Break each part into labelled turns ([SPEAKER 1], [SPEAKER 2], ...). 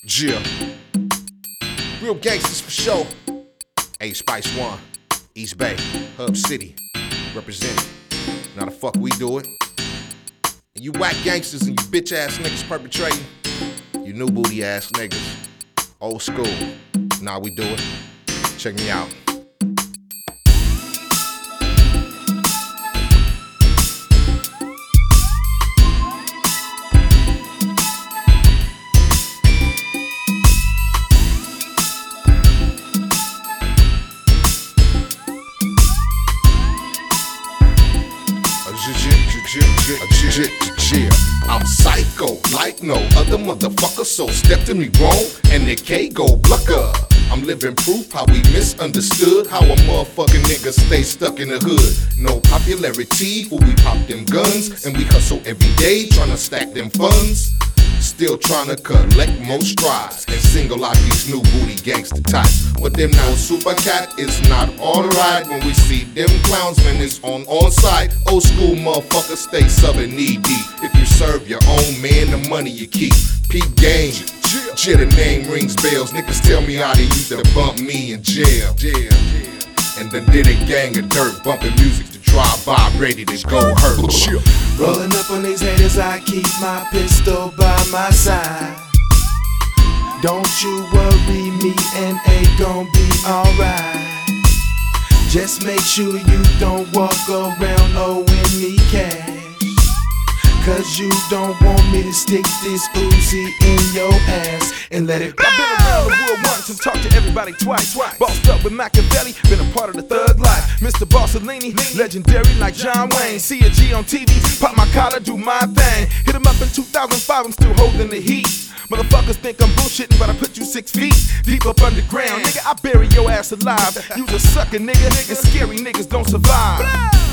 [SPEAKER 1] Jill. Real gangsters for sure. A-Spice One, East Bay, Hub City, representing. Now the fuck we do it. And you whack gangsters and you bitch ass niggas perpetrating. You new booty ass niggas. Old school. Now we do it. Check me out. I'm psycho, like no other motherfucker, so step to me wrong, and it can't go blucker. I'm living proof how we misunderstood how a motherfucking nigga stay stuck in the hood. No popularity, who we pop them guns, and we hustle every day tryna stack them funds. Still tryna collect more strides and single out these new booty gangster types. But them now super cat is not alright when we see them clowns, man, it's on site. Old school motherfuckers stay subbing knee deep. If you serve your own man, the money you keep. Peep game, Jill, the name rings bells. Niggas tell me how they used to bump me in jail. And then did a gang of dirt, bumping music to drive by, ready to go hurt.
[SPEAKER 2] Rolling up on these haters, I keep my pistol by my side. Don't you worry, me and A gon' be alright. Just make sure you don't walk around owing me cash, cause you don't want me to stick this Uzi in your ass and let it go.
[SPEAKER 3] I've been around the world once and talked to everybody twice. Bossed up with Machiavelli, been a part of the thug life. Mr. Bossellini, legendary like John Wayne. See a G on TV, pop my collar, do my thing. Hit him up in 2005, I'm still holding the heat. Motherfuckers think I'm bullshitting, but I put you 6 feet deep up underground. Nigga, I bury your ass alive. You's a sucker, nigga, and scary niggas don't survive.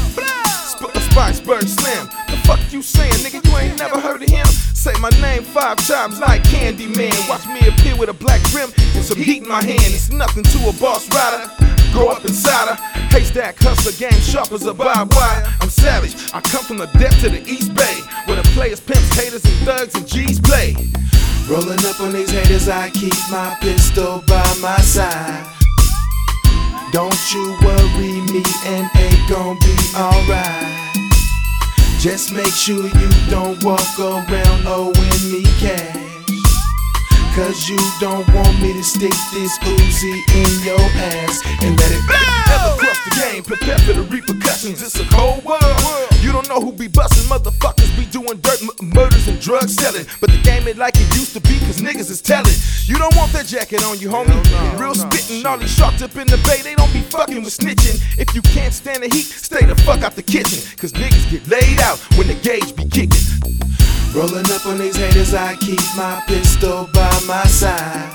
[SPEAKER 3] Spiceberg Slim, the fuck you saying, nigga? You ain't never heard of him? Say my name 5 times like Candyman. Watch me appear with a black rim and some heat in my hand. It's nothing to a boss rider. Grow up inside her. Haystack hustler, game sharp as a barbed wire. I'm savage. I come from the depth to the East Bay, where the players, pimps, haters, and thugs and G's play.
[SPEAKER 2] Rolling up on these haters, I keep my pistol by my side. Don't you worry, me and A gon' be alright. Just make sure you don't walk around owing me cash, cause you don't want me to stick this Uzi in your ass and let it go.
[SPEAKER 3] Never cross the game, prepare for the repercussions. It's a cold world. You don't know who be bustin', motherfuckers be doing dirt, murders and drug selling. But the game ain't like it used to be, cause niggas is telling. You don't want that jacket on you, homie. Real spittin', all these sharks up in the bay, they don't be fucking with snitching. If you can't stand the heat, stay the fuck out the kitchen, cause niggas get laid out when the gauge be kicking.
[SPEAKER 2] Rolling up on these haters, I keep my pistol by my side.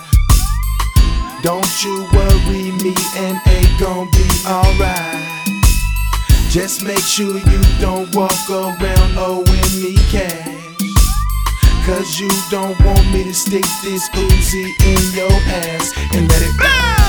[SPEAKER 2] Don't you worry, me and A gon' be alright. Just make sure you don't walk around owing me cash, cause you don't want me to stick this Uzi in your ass and let it go.